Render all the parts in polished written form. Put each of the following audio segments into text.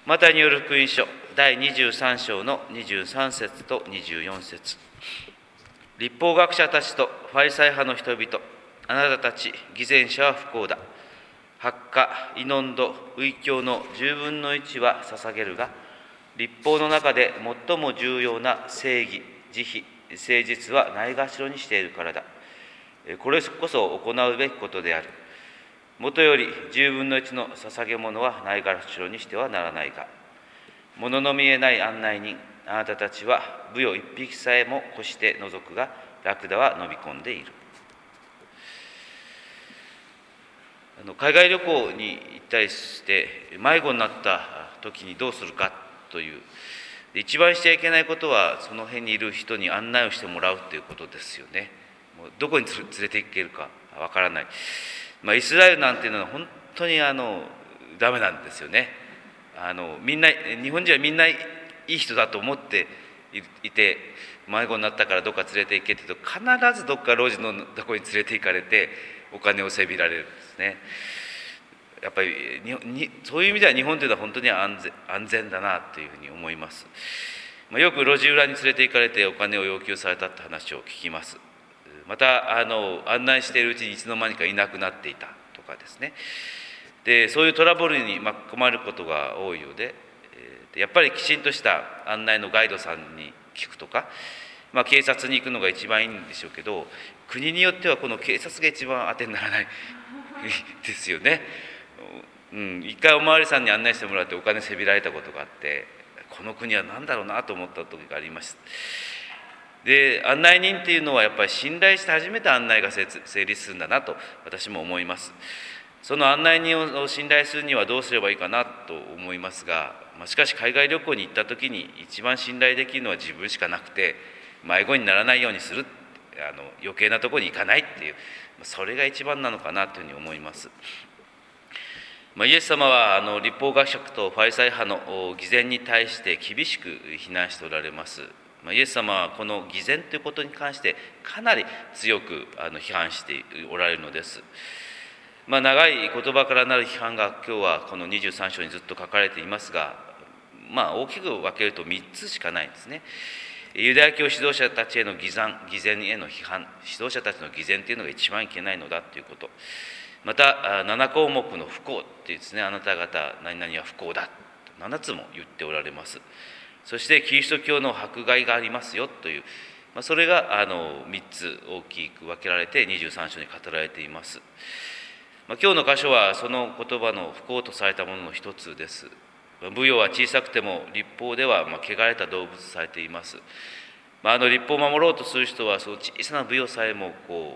マタイによる福音書第23章の23節と24節。律法学者たちとファリサイ派の人々、あなたたち偽善者は不幸だ。発火、イノンド、異教の10分の1は捧げるが、律法の中で最も重要な正義、慈悲、誠実はないがしろにしているからだ。これこそ行うべきことである。もとより10分の1の捧げ物はないがしろにしてはならないが、物の見えない案内人、あなたたちはブヨ一匹さえも越して除くが、ラクダは飲み込んでいる。海外旅行に行ったりして迷子になった時にどうするかという、一番しちゃいけないことはその辺にいる人に案内をしてもらうということですよね。もうどこに連れて行けるかわからない。イスラエルなんていうのは本当にダメなんですよね。みんな日本人はみんないい人だと思っていて、迷子になったからどっか連れて行けって言うと、必ずどっか路地のところに連れて行かれてお金をせびられるんですね。やっぱりそういう意味では日本というのは本当に安全だなというふうに思います。よく路地裏に連れて行かれてお金を要求されたって話を聞きます。また案内しているうちにいつの間にかいなくなっていたとかですね。でそういうトラブルに巻き込まれることが多いようで、やっぱりきちんとした案内のガイドさんに聞くとか、警察に行くのが一番いいんでしょうけど、国によってはこの警察が一番当てにならないですよね。一回お巡りさんに案内してもらってお金せびられたことがあって、この国は何だろうなと思った時がありました。で案内人っていうのはやっぱり信頼して初めて案内が成立するんだなと私も思います。その案内人を信頼するにはどうすればいいかなと思いますが、しかし海外旅行に行った時に一番信頼できるのは自分しかなくて、迷子にならないようにする、余計なところに行かないっていう、それが一番なのかなというふうに思います。イエス様は律法学者とファリサイ派の偽善に対して厳しく非難しておられます。イエス様はこの偽善ということに関してかなり強く批判しておられるのです。長い言葉からなる批判が今日はこの23章にずっと書かれていますが、大きく分けると3つしかないんですね。ユダヤ教指導者たちへの偽善への批判、指導者たちの偽善というのが一番いけないのだということ。また7項目の不幸っていうですね、あなた方何々は不幸だと7つも言っておられます。そしてキリスト教の迫害がありますよという、それが3つ大きく分けられて23章に語られています。今日の箇所はその言葉の不幸とされたものの一つです。ブヨは小さくても律法では汚れた動物とされています。律法を守ろうとする人はその小さなブヨさえも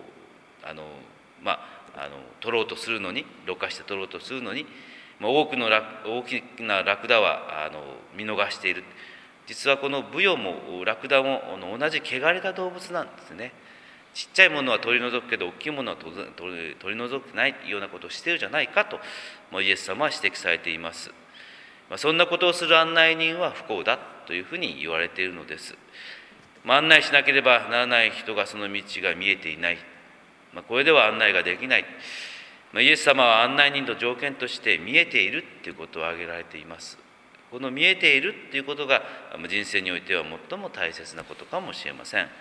取ろうとするのに、ろ過して取ろうとするのに、大きなラクダは見逃している。実はこのブヨもラクダも同じ汚れた動物なんですね。ちっちゃいものは取り除くけど大きいものは取り除くないようなことをしているじゃないかとイエス様は指摘されています。そんなことをする案内人は不幸だというふうに言われているのです。案内しなければならない人がその道が見えていない、これでは案内ができない。イエス様は案内人の条件として見えているということを挙げられています。この見えているということが人生においては最も大切なことかもしれません。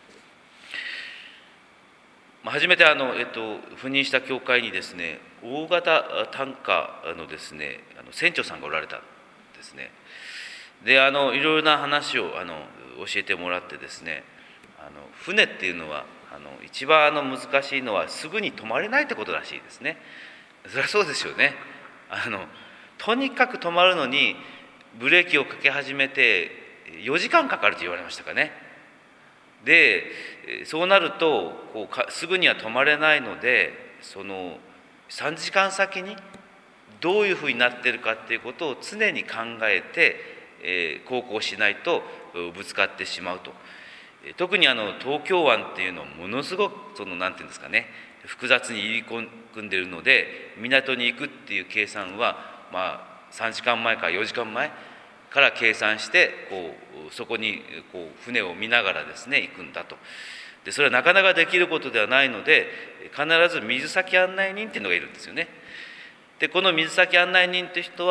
初めて赴任した教会にですね、大型タンカーのですね船長さんがおられたんですね。でいろいろな話を教えてもらってですね、船っていうのは一番難しいのはすぐに止まれないってことらしいですね。そりゃそうですよね。とにかく止まるのにブレーキをかけ始めて4時間かかると言われましたかね。でそうなるとすぐには止まれないので、その3時間先にどういうふうになっているかっていうことを常に考えて航行しないとぶつかってしまうと。特に東京湾っていうのはものすごくなんていうんですかね、複雑に入り組んでいるので、港に行くっていう計算は3時間前から4時間前から計算してそこに船を見ながらですね行くんだと。でそれはなかなかできることではないので、必ず水先案内人っていうのがいるんですよね。でこの水先案内人という人は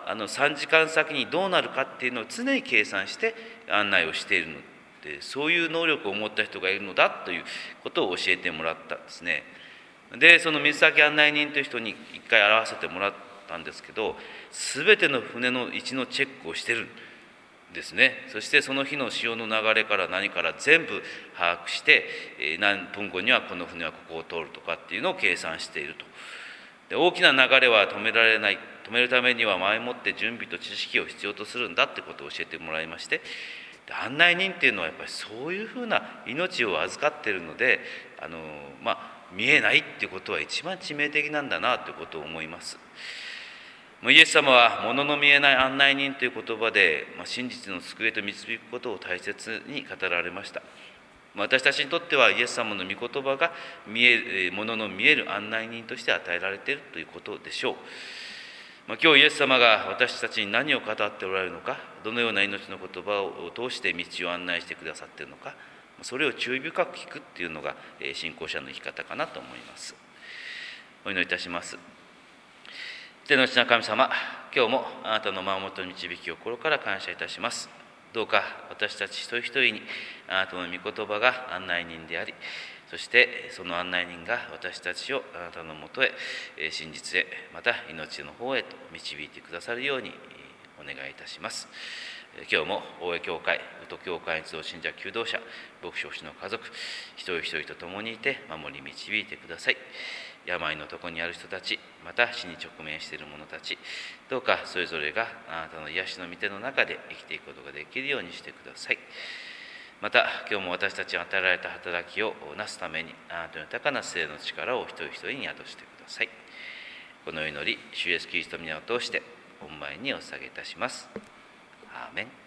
3時間先にどうなるかっていうのを常に計算して案内をしているので、そういう能力を持った人がいるのだということを教えてもらったんですね。でその水先案内人という人に一回会わせてもらったんですけど、全ての船の位置のチェックをしてるんですね。そしてその日の潮の流れから何から全部把握して、何分後にはこの船はここを通るとかっていうのを計算していると。で大きな流れは止められない、止めるためには前もって準備と知識を必要とするんだってことを教えてもらいまして、案内人っていうのはやっぱりそういうふうな命を預かっているので、見えないっていうことは一番致命的なんだなということを思います。イエス様は物の見えない案内人という言葉で、真実の救いへと導くことを大切に語られました。私たちにとってはイエス様の御言葉が物の見える案内人として与えられているということでしょう。今日イエス様が私たちに何を語っておられるのか、どのような命の言葉を通して道を案内してくださっているのか、それを注意深く聞くっていうのが信仰者の生き方かなと思います。お祈りいたします。天の父な神様、今日もあなたの守りと導きを心から感謝いたします。どうか私たち一人一人にあなたの御言葉が案内人であり、そしてその案内人が私たちをあなたのもとへ、真実へ、また命の方へと導いてくださるようにお願いいたします。今日も大江教会、宇都教会に集う信者求道者、牧師の家族、一人一人と共にいて守り導いてください。病のところにある人たち、また死に直面している者たち、どうかそれぞれがあなたの癒しの御手の中で生きていくことができるようにしてください。また今日も私たちに与えられた働きをなすためにあなたの豊かな聖の力を一人一人に宿してください。この祈り、主イエスキリストの皆を通して御前にお捧げいたします。アーメン。